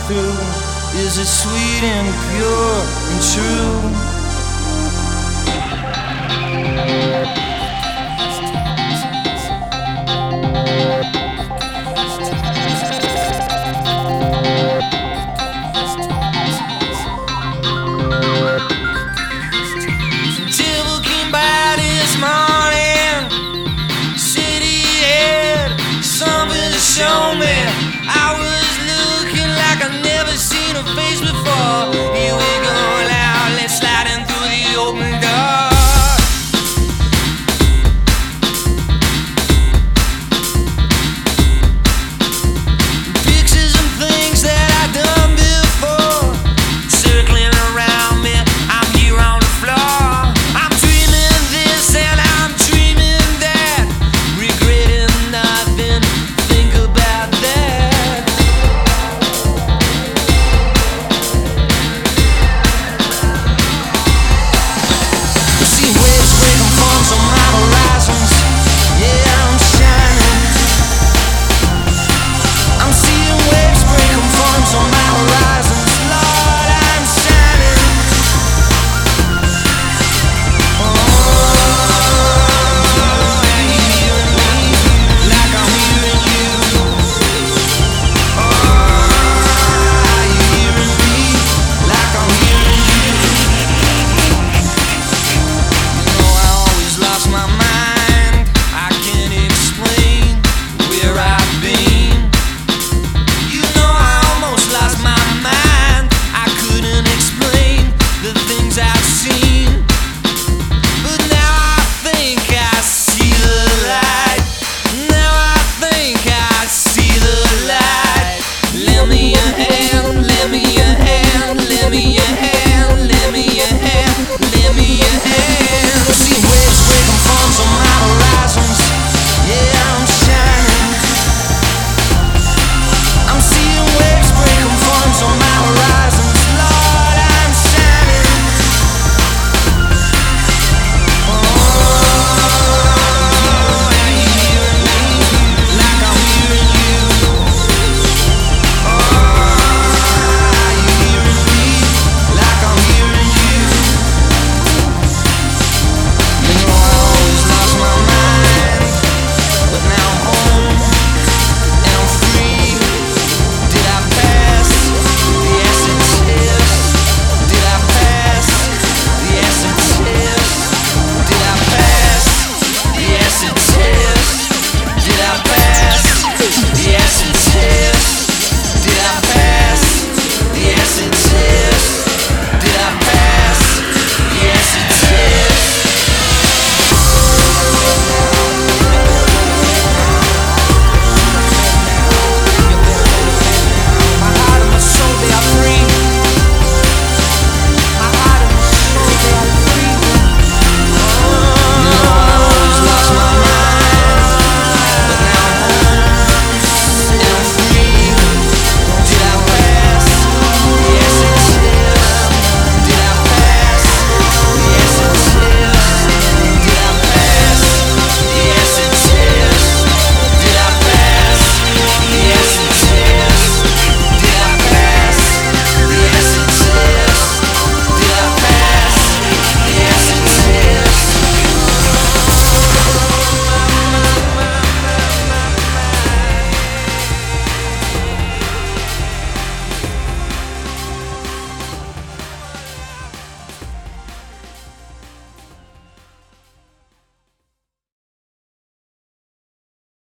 through? Is it sweet and pure and true? Show me, I was looking like I've never seen a face before. Here we go now, let's slide in through the open door. Pictures and things that I've done before, circling around me, I'm here on the floor. I'm dreaming this and I'm dreaming that, regretting nothing. Lend me your hand,